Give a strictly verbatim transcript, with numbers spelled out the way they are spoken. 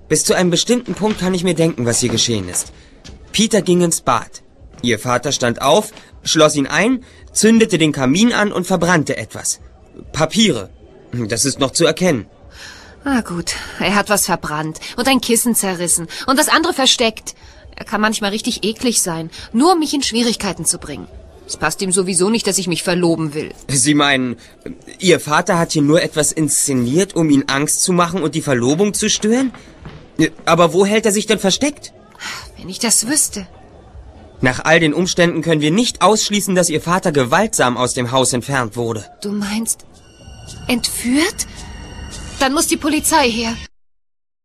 Bis zu einem bestimmten Punkt kann ich mir denken, was hier geschehen ist. Peter ging ins Bad. Ihr Vater stand auf, schloss ihn ein, zündete den Kamin an und verbrannte etwas. Papiere. Das ist noch zu erkennen. Ah gut, er hat was verbrannt und ein Kissen zerrissen und das andere versteckt. Er kann manchmal richtig eklig sein, nur um mich in Schwierigkeiten zu bringen. Es passt ihm sowieso nicht, dass ich mich verloben will. Sie meinen, Ihr Vater hat hier nur etwas inszeniert, um ihn Angst zu machen und die Verlobung zu stören? Aber wo hält er sich denn versteckt? Wenn ich das wüsste. Nach all den Umständen können wir nicht ausschließen, dass Ihr Vater gewaltsam aus dem Haus entfernt wurde. Du meinst, entführt? Dann muss die Polizei her.